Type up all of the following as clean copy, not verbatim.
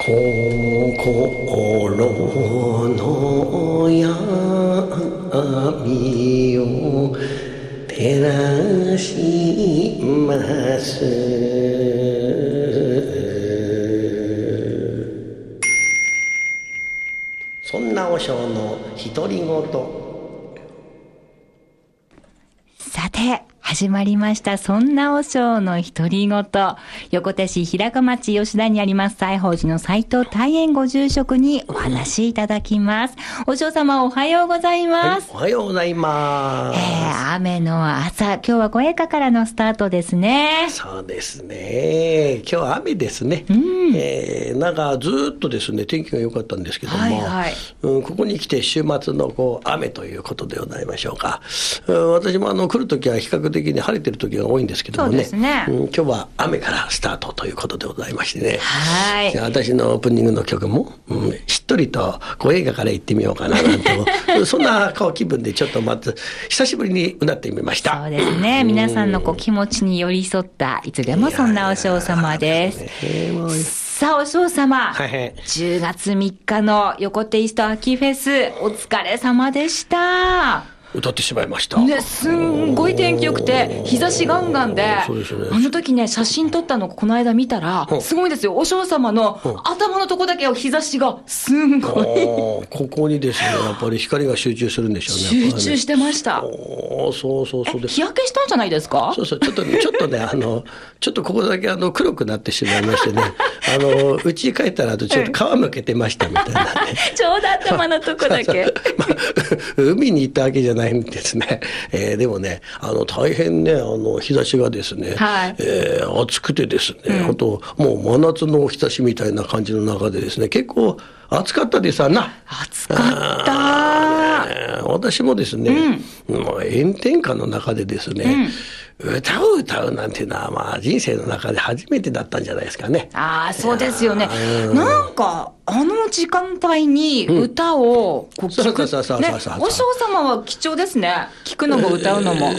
心の闇を照らします。そんな和尚の独り言。 さて始まりました。そんな和尚の独り言。横手市平鹿町吉田にあります西宝寺の斉藤大円ご住職にお話しいただきます。和尚様おはようございます。 はい、おはようございます。 雨の朝、今日はご栄華からのスタートですね。 そうですね。今日は雨ですね。なんかずっとですね天気が良かったんですけども、ここに来て週末の雨ということでございましょうか。私も来るときは比較的に晴れてる時が多いんですけどもね。今日は雨からスタートということでございましてね。私のオープニングの曲も、しっとりと映画から行ってみようかななんてそんな気分でちょっと久しぶりにうなってみました。 そうですね。皆さんの気持ちに寄り添ったいつでもそんな和尚様です。さあ和尚様、10月3日の横手イースト秋フェスお疲れ様でした。 歌ってしまいましたね。すんごい天気良くて日差しガンガンで、あの時ね写真撮ったのこの間見たらすごいですよ。お嬢様の頭のとこだけ日差しがすんごいここにですねやっぱり光が集中するんでしょうね。 集中してました。 そう日焼けしたんじゃないですか。 ちょっとねちょっとここだけ黒くなってしまいましてね家に帰ったらちょっと皮むけてましたみたいなねちょうど頭のとこだけ海に行ったわけじゃないんですね。でもね大変ね日差しがですね、暑くてですね、本当もう真夏の日差しみたいな感じの中でですね結構暑かったですわな。 暑かった。 私もですね、炎天下の中でですね、歌を歌うなんていうのは人生の中で初めてだったんじゃないですかね。 そうですよね。なんか時間帯に歌を聞く、お嬢様は貴重ですね。聞くのも歌うのも。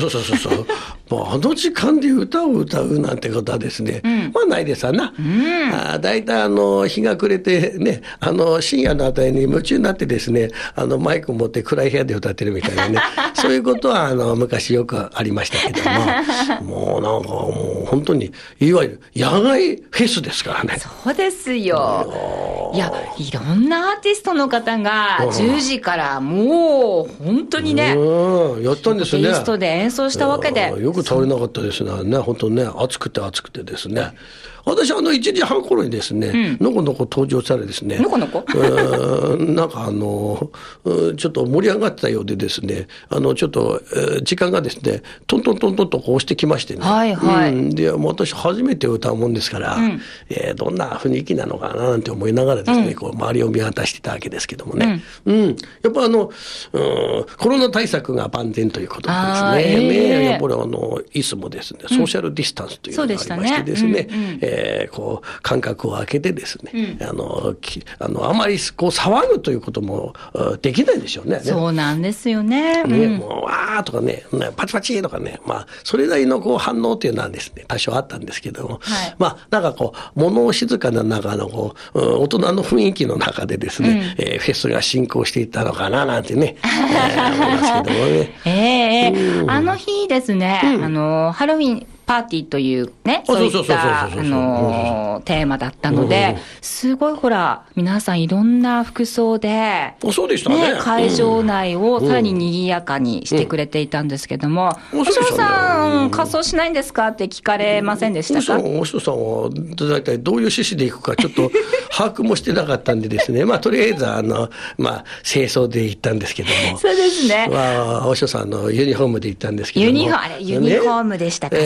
時間で歌を歌うなんてことはですね、ないですわな。だいたい日が暮れてね深夜のあたりに夢中になってですねマイクを持って暗い部屋で歌ってるみたいなねそういうことは昔よくありましたけどもうなんかもう本当にいわゆる野外フェスですからね。 そうですよ。いやいろんなアーティストの方が10時からもう本当にねやったんですね。 イーストで演奏したわけでよく倒れなかったですね。本当ね暑くてですね。私1時半頃にですね、のこのこ登場されですね、 のこのこなんかちょっと盛り上がってたようでですね、ちょっと、時間がですね、トントントントンと押してきましてね。で、私初めて歌うもんですから、どんな雰囲気なのかななんて思いながらですね、周りを見渡してたわけですけどもね。やっぱコロナ対策が万全ということですね。やっぱりいつもですね、ソーシャルディスタンスというのがありましてですね、間隔を空けてですね、あまり騒ぐということもできないでしょうね。 そうなんですよね。 もうわーとかねパチパチとかね、それなりの反応というのはですね多少あったんですけども、なんか物静かな中の大人の雰囲気の中でですね、フェスが進行していったのかななんてね、思いますけどもね。 あの日ですね、ハロウィンパーティーというね、そういったテーマだったので、すごい皆さんいろんな服装で、 そうでしたね。 会場内をさらに賑やかにしてくれていたんですけども、お嬢さん仮装しないんですかって聞かれませんでしたか？ お嬢さんは大体どういう趣旨で行くかちょっと把握もしてなかったんでですね、とりあえず清掃で行ったんですけども、 そうですね。 お嬢さんのユニフォームで行ったんですけども、 ユニフォームでしたか？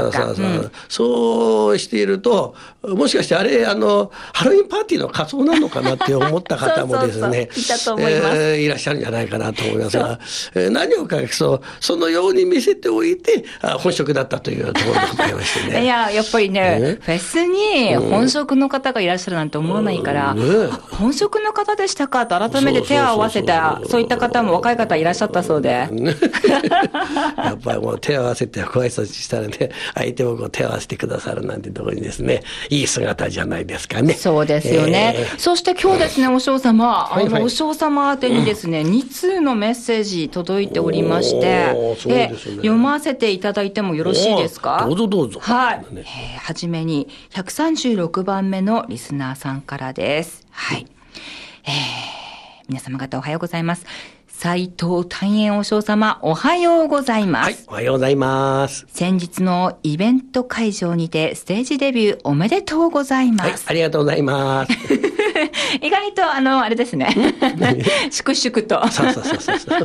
そうしているともしかしてあれハロウィンパーティーの仮装なのかなって思った方もですねいらっしゃるんじゃないかなと思いますが、何を隠そうそのように見せておいて本職だったというところでございましてね。 やっぱりね、フェスに本職の方がいらっしゃるなんて思わないから、本職の方でしたかと改めて手を合わせたそういった方も若い方いらっしゃったそうでやっぱりもう手を合わせてご挨拶したらね相手を手を合わせてくださるなんてところにですね、いい姿じゃないですかね。 そうですよね。そして今日ですね、お嬢様、お嬢様宛てにですね、2通のメッセージ届いておりまして、 そうですね、 読ませていただいてもよろしいですか？ どうぞどうぞ。 はい。はじめに、136番目のリスナーさんからです。はい。皆様方おはようございます。斉藤大円和尚様、おはようございます。はい、 おはようございます。 先日のイベント会場にてステージデビューおめでとうございます。はい、 ありがとうございます。 意外とあれですね。粛々と。 そうそうそうそう。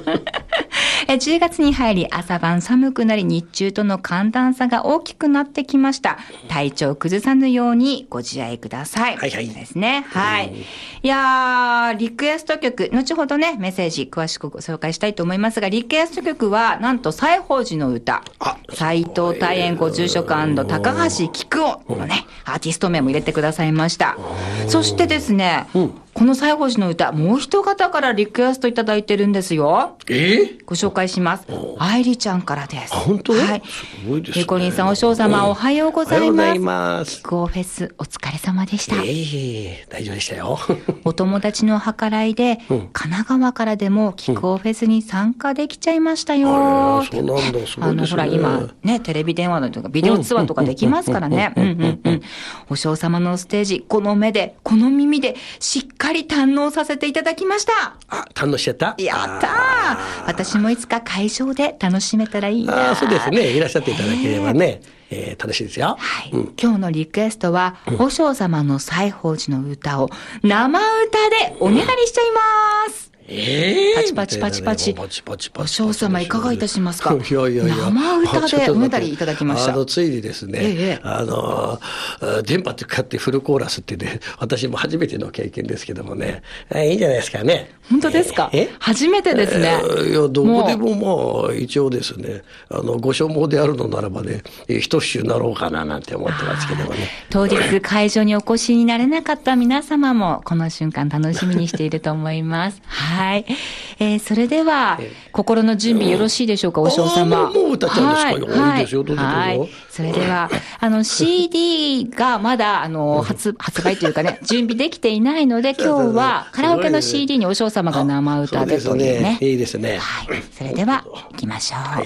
10月に入り朝晩寒くなり日中との寒暖差が大きくなってきました。体調崩さぬようにご自愛ください。 はいはい。 ですね。はい。いやー、リクエスト曲、後ほどね、メッセージ詳しくご紹介したいと思いますが、リクエスト曲は、なんと西芳寺の歌、斉藤大円ご住職&高橋菊夫のね、アーティスト名も入れてくださいました。そしてですね、この西芳寺の歌、もう一方からリクエストいただいてるんですよ。ご紹介します。愛理ちゃんからです。 本当？ はい。 すごいですね。 ゆこりんさん、お嬢様、おはようございます。 おはようございます。 菊フェス、お疲れ様でした。 大丈夫でしたよ。 お友達の計らいで、神奈川からでも菊フェスに参加できちゃいましたよ。 そうなんだ、すごいですね。 ほら、今、ね、テレビ電話とか、ビデオ通話とかできますからね。お嬢様のステージ、この目で、この耳で、しっかり堪能させていただきました。 堪能しちゃった？ やったー。私もいつか会場で楽しめたらいいな。 そうですね。いらっしゃっていただければね、楽しいですよ。 はい。今日のリクエストは、和尚様の西芳寺の歌を生歌でおねだりしちゃいます。パチパチパチパチ。お嬢様いかがいたしますか？ いやいやいや。 生歌でおねだりいただきました。 ついにですね、電波使ってフルコーラスってね、私も初めての経験ですけどもね、いいんじゃないですかね。 本当ですか？初めてですね。 いや、どこでもまあ、一応ですね、ご所望であるのならばね、一節なろうかななんて思ってますけどもね。 当日会場にお越しになれなかった皆様も、この瞬間楽しみにしていると思います。はい。それでは、心の準備よろしいでしょうか、お嬢様。 もう歌っちゃうんですか？いいですよ、どうぞどうぞ。はい。 それでは、CD がまだ、発売というかね、準備できていないので、今日はカラオケの CD にお嬢様が生歌でというね。 いいですね。 はい。それでは、行きましょう。はい。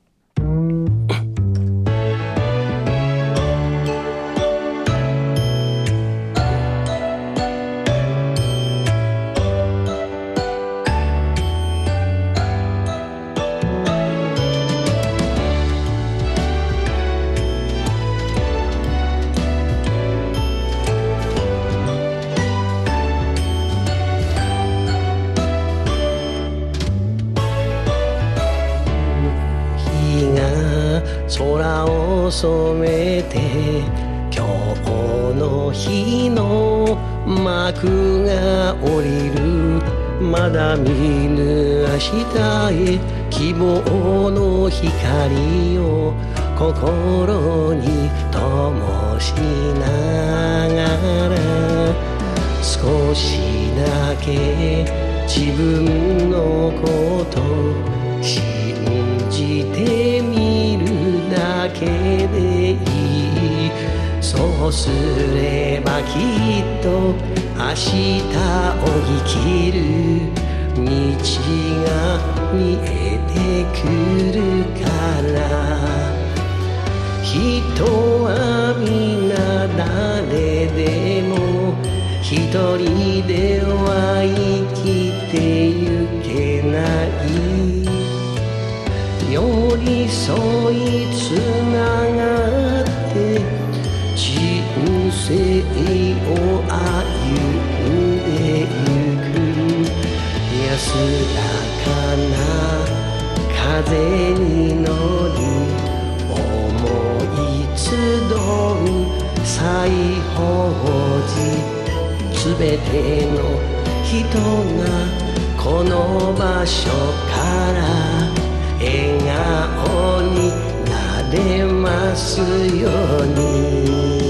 空を染めて今日の日の幕が降りるまだ見ぬ明日へ希望の光を心に灯しながら少しだけ自分のこと信じてみるだけでいいそうすればきっと明日を生きる道が見えてくるから人は皆誰でも一人では生きてゆけない寄り添いつながって人生を歩んでゆく安らかな風に乗り思い集う西芳寺すべての人がこの場所から笑顔になれますように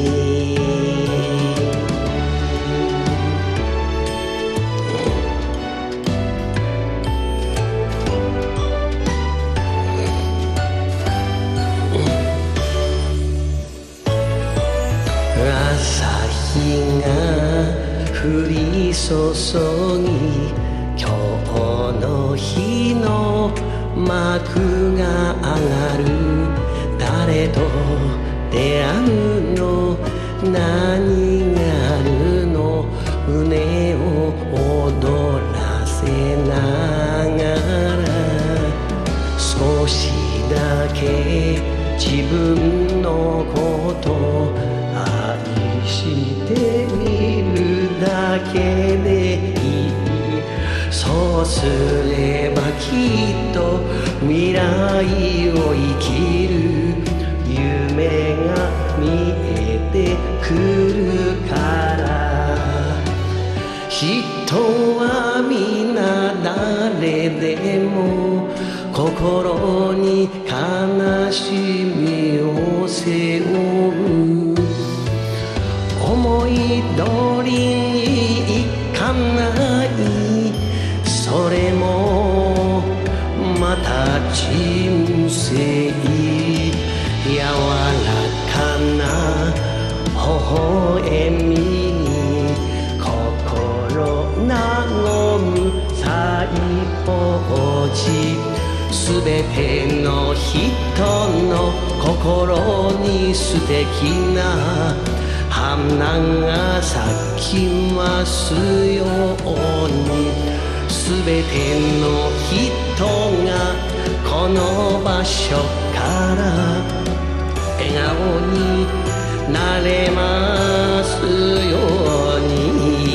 朝日が降り注ぎ今日の日の幕が上がる誰と出会うの何があるの胸を躍らせながら少しだけ自分のこと愛してみるだけでいいそうすればきっと未来を生きる夢が見えてくるから人は皆誰でも心に悲しみを背負う思い通りにいかないそれもまた人生柔らかな微笑みに心和む最高地すべての人の心に素敵な花が咲きますようにすべての人がこの場所から笑顔になれますように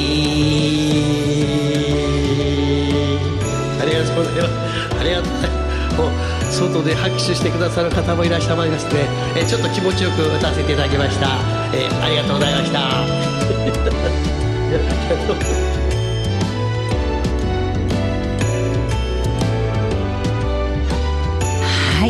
ありがとうございますありがとうございます外で拍手してくださる方もいらっしゃいまして、ちょっと気持ちよく歌わせていただきました、ありがとうございましたはい、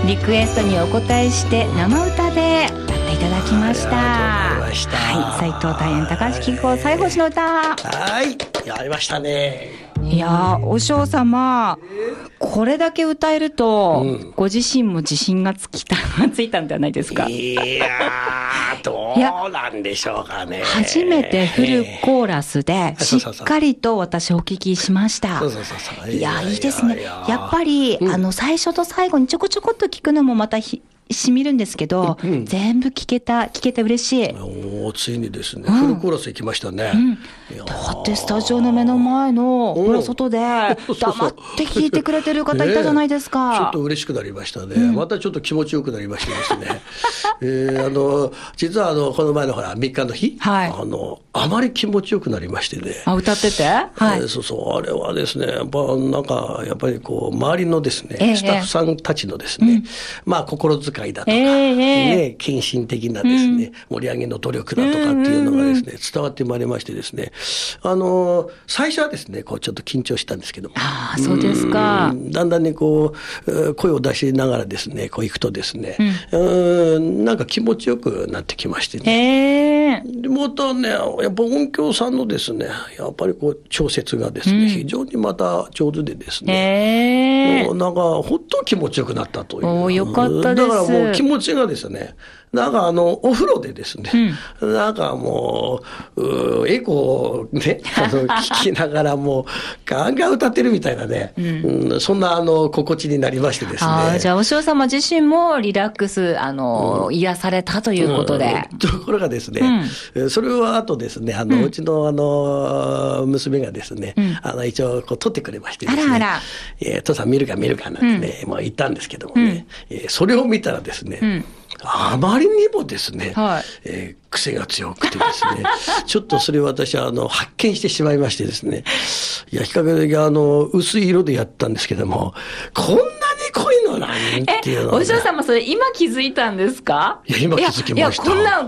リクエストにお答えして生歌で歌っていただきました。はい、斉藤大円高橋貴子西宝寺の歌。 はい、やりましたね。 いやー、お嬢様、これだけ歌えると、ご自身も自信がついたんではないですか？ いやー、どうなんでしょうかね。 初めてフルコーラスで、しっかりと私お聞きしました。いや、いいですね。やっぱり、最初と最後にちょこちょこっと聞くのもまたしみるんですけど、全部聞けて嬉しい。 ついにですね、フルコーラス行きましたね。 だってスタジオの目の前の外で黙って聞いてくれてる方いたじゃないですか。 ちょっと嬉しくなりましたね。またちょっと気持ちよくなりましてですね。実はこの前のほら3日の日、あまり気持ちよくなりましてね。 歌ってて、 そうそう、あれはですね、やっぱりこう周りのですね、スタッフさんたちのですね、まあ心遣いだとか、ね、献身的なですね、盛り上げの努力だとかっていうのがですね、伝わってまいりましてですね、最初はですね、こうちょっと緊張したんですけども、 そうですか。 だんだんね、こう声を出しながらですね、こう行くとですね、なんか気持ちよくなってきましてね。でまたね、やっぱ音響さんのですね、やっぱりこう調節がですね、非常にまた上手でですね、もうなんかほっと気持ちよくなったという。 よかったです。 だからもう気持ちがですね、なんかお風呂でですね、なんかもう、エコーをね、聞きながらもう、ガンガン歌ってるみたいなね、そんな心地になりましてですね。 じゃあ、お嬢様自身もリラックス、癒されたということで。 ところがですね、それはあとですね、うちの娘がですね、一応こう撮ってくれましてですね、父さん見るかなんてね、まあ言ったんですけどもね、それを見たらですね、あまりにもですね、癖が強くてですね、ちょっとそれを私は発見してしまいましてですね、いや、比較的薄い色でやったんですけども、こんなに濃いの何っていうのは、ね。 お嬢様、それ今気づいたんですか？ いや、今気づきました。 いや、こんな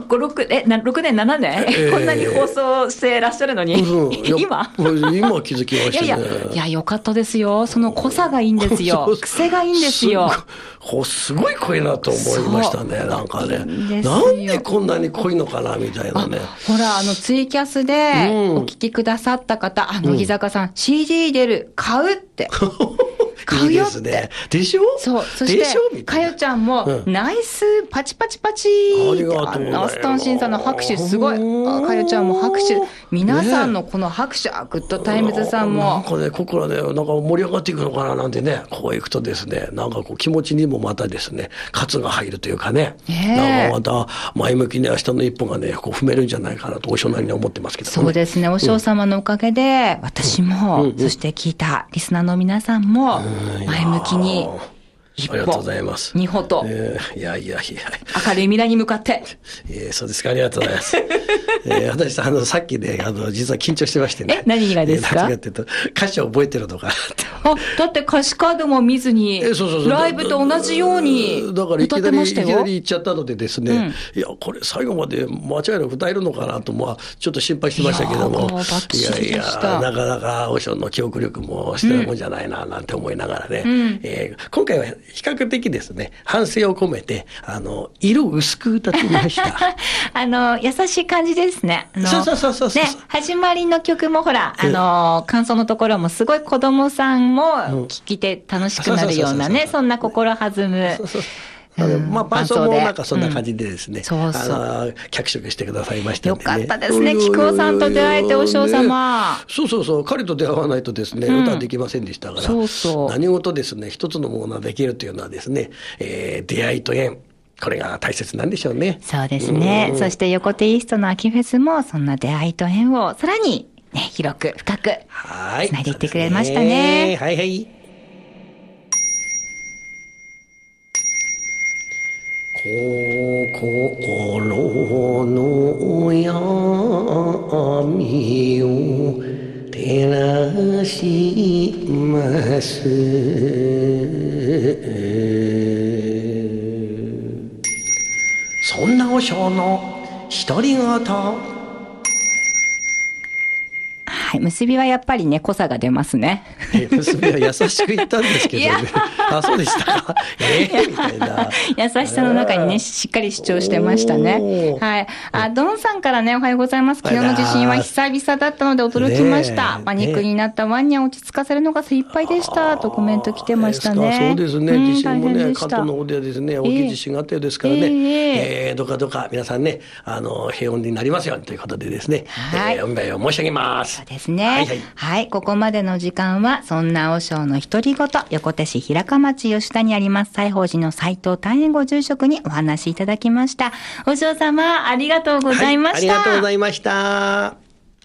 6年、7年、こんなに放送してらっしゃるのに、今気づきましたね。 いや、よかったですよ。その濃さがいいんですよ。癖がいいんですよ。 すごい濃いなと思いましたね、なんかね。なんでこんなに濃いのかな、みたいなね。 ほら、ツイキャスでお聞きくださった方、乃木坂さん、CD 出る、買うって。 いいですね。でしょ？ そう。そして、かよちゃんも、ナイス、パチパチパチありがとうございます。 アストン審査の拍手、すごい。かよちゃんも拍手。皆さんのこの拍手、グッドタイムズさんも。 なんかね、ここからね、なんか盛り上がっていくのかななんてね、こう行くとですね、なんかこう気持ちにもまたですね、喝が入るというかね、なんかまた前向きに明日の一歩がね、こう踏めるんじゃないかなと、お正なりに思ってますけどね。 そうですね、お正様のおかげで、私も、そして聞いたリスナーの皆さんも、前向きに、一歩、 ありがとうございます。 二歩と、 いや。 明るい未来に向かって。 そうですか、ありがとうございます。私、さっきね、実は緊張してましてね。 何がですか？ 何かっていうと、歌詞を覚えてるのかなって。 だって歌詞カードも見ずに、ライブと同じように歌ってましたよ。 だからいきなり言っちゃったのでですね、いや、これ最後まで間違いなく歌えるのかなと、ちょっと心配してましたけども、いや、なかなかお尚の記憶力もしてるもんじゃないな、なんて思いながらね、今回は比較的ですね、反省を込めて、色薄く歌ってみました。 優しい感じですね。 そう。 ね、始まりの曲もほら、感想のところもすごい子供さんも聴きて楽しくなるようなね、そんな心弾む。 伴奏もなんかそんな感じでですね、脚色してくださいましたんでね。 よかったですね、木久扇さんと出会えてお嬢様。 そう、彼と出会わないとですね、歌はできませんでしたから、何事ですね、一つのものができるというのはですね、出会いと縁。これが大切なんでしょうね。 そうですね。そして横手イーストの秋フェスもそんな出会いと縁をさらにね、広く深くつないでいってくれましたね。 はい。心の闇を照らします。そんなお尚の独り言。 はい、結びはやっぱりね、濃さが出ますね。 結びは優しく言ったんですけどね。そうでしたか。みたいな。 優しさの中にね、しっかり主張してましたね。はい。ドンさんからね、おはようございます。昨日の地震は久々だったので驚きました。パニックになったワンには落ち着かせるのが精一杯でした。とコメント来てましたね。 そうですね。地震もね、関東の方ではですね、大きい地震があったようですからね。どうか皆さんね、平穏になりますようにということでですね、お見舞いを申し上げます。 そうですね。はい。ここまでの時間は、そんなお尚の独り言、横手市平鹿町吉田にあります、西宝寺の斉藤大円ご住職にお話しいただきました。お尚様、ありがとうございました。 ありがとうございました。